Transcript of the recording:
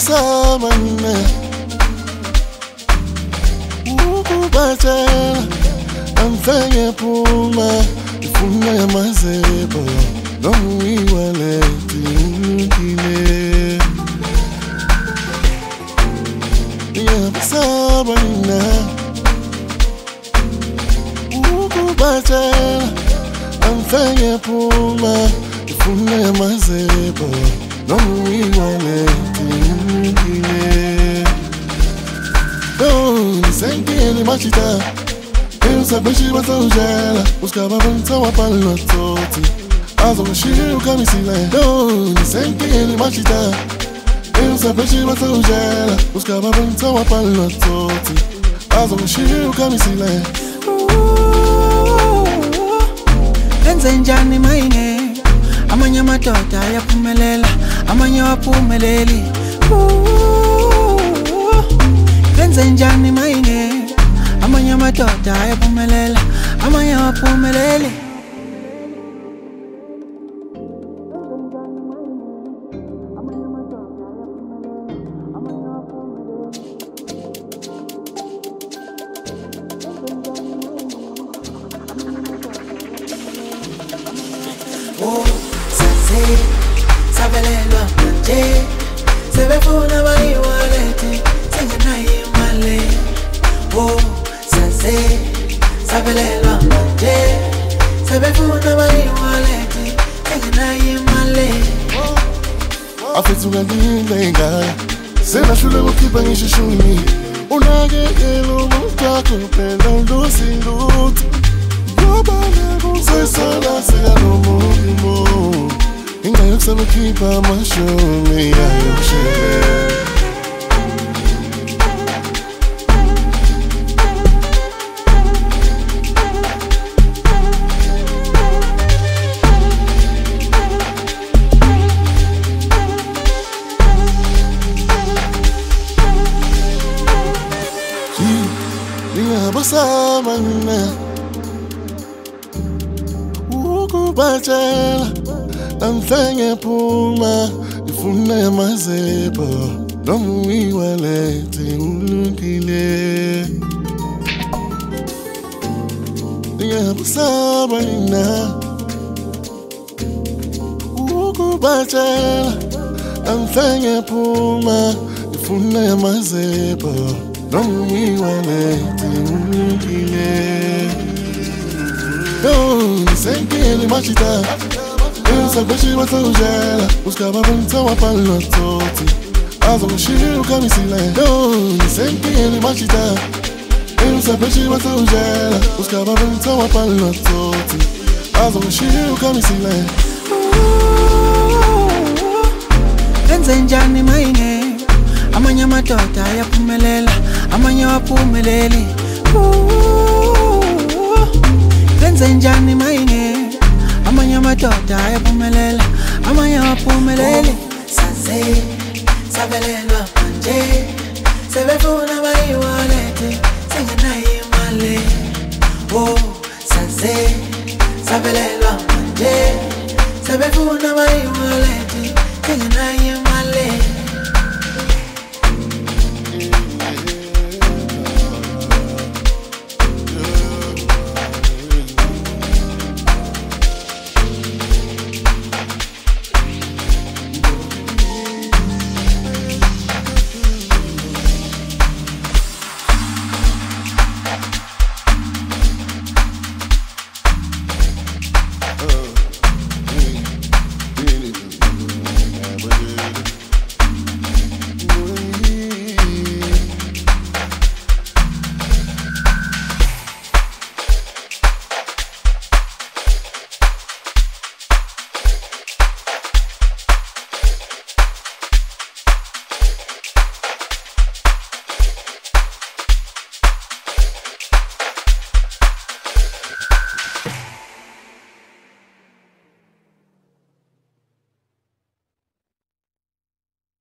Ngiyabusamana ukubatshela amfenge phuma ifuna yamazebo noma iwaleti ulungile. Ngiyabusamana ukubatshela amfenge phuma ifuna yamazebo noma iwaleti ulungile. Nisengile machita Usabeshi basaujela Uskaba banta wapalo toti Azo mshiru kamisile Nisengile machita Usabeshi basaujela Uskaba banta wapalo toti Azo mshiru kamisile. Enze njani maine Amanya matota ya pumelela Amanya wapumeleli Enze njani maine Amanya matota ya pumelela Amanya wapumeleli. Oh, sase, sabelelwa manje sebefuna bayiwalete sengenayo imali. Oh, sase, sabelelwa manje sebefuna bayiwalete sengenayo imali. Afethuka ngilengaya Senahlule kukhipha ngishishuni Unakekela umuntu wakho phela ulusilutho Sesala seyanomumo Ingayokusala ukhipha amashumi yayokushele. Ngiyabusamana ukubatshela amfenge phuma ifuna yamazebo noma iwaleti ulungile. Ngiyabusamana ukubatshela amfenge phuma ifuna yamazebo noma iwaleti ulungile. Nisengile machita Usabeshi basaujela Uskaba banta wapalo toti Azo mshiru kamisile Nisengile machita Usabeshi basaujela Uskaba banta wapalo toti Azo mshiru kamisile. Enze njani maine Amanya matota ya pumelela Amanya wapumeleli Enze njani maine Amanya matota ya pumelela Amanya wapumeleli. Sase, sabelelwa manje sebefuna bayiwalete sengenayo imali. Oh, sase, sabelelwa manje sebefuna bayiwalete sengenayo